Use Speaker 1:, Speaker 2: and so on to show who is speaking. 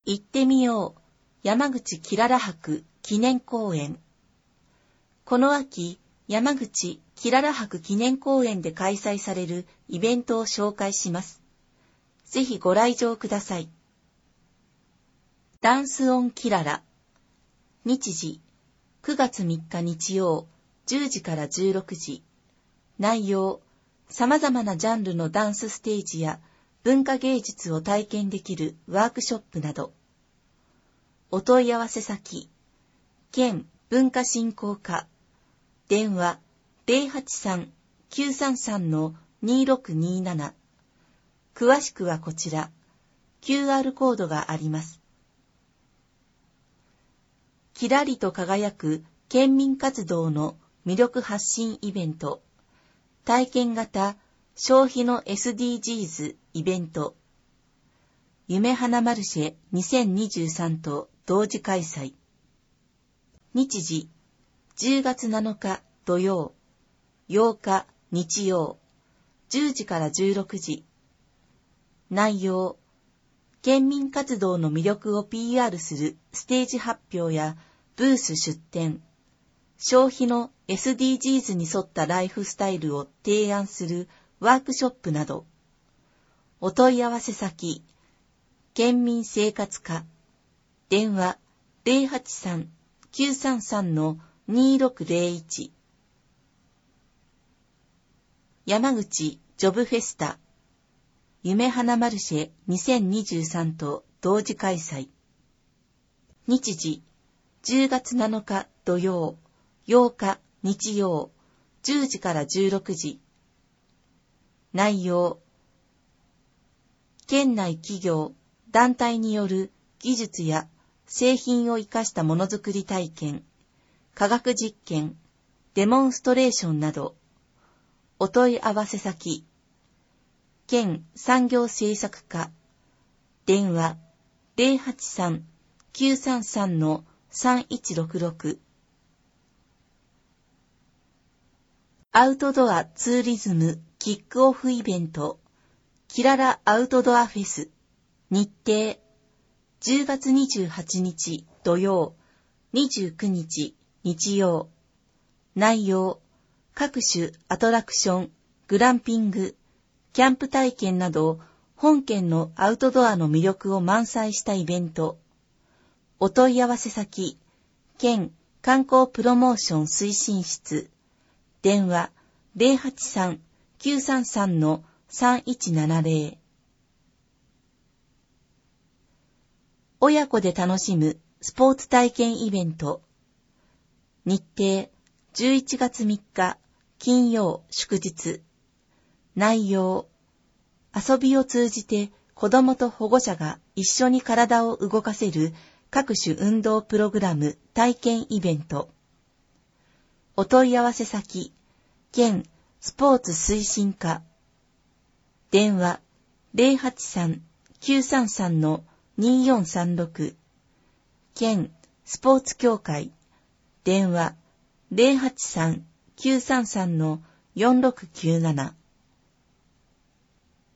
Speaker 1: 行ってみよう山口きらら博記念公園。この秋、山口きらら博記念公園で開催されるイベントを紹介します。ぜひご来場ください。ダンスオンきらら。日時、9月3日日曜、10時から16時。内容、様々なジャンルのダンスステージや文化芸術を体験できるワークショップなど。お問い合わせ先、県文化振興課、電話 083-933-2627。詳しくはこちら、QR コードがあります。きらりと輝く県民活動の魅力発信イベント、体験型消費の SDGs イベント、夢花マルシェ2023と同時開催。日時、10月7日土曜、8日日曜、10時から16時。内容、県民活動の魅力を PR するステージ発表やブース出展、消費の SDGs に沿ったライフスタイルを提案するワークショップなど。お問い合わせ先、県民生活課、電話 083-933-2601。山口ジョブフェスタ、夢花マルシェ2023と同時開催。日時、10月7日土曜、8日日曜、10時から16時。内容、県内企業、団体による技術や製品を生かしたものづくり体験、科学実験、デモンストレーションなど。お問い合わせ先、県産業政策課、電話 083-933-3166。アウトドアツーリズムキックオフイベント、きららアウトドアフェス。日程、10月28日土曜、29日日曜。内容、各種アトラクション、グランピング、キャンプ体験など本県のアウトドアの魅力を満載したイベント。お問い合わせ先、県観光プロモーション推進室。電話 083-933-3170。親子で楽しむスポーツ体験イベント。日程、11月3日金曜祝日。内容、遊びを通じて子どもと保護者が一緒に体を動かせる各種運動プログラム体験イベント。お問い合わせ先、県スポーツ推進課。電話 083-933-2436。県スポーツ協会。電話 083-933-4697。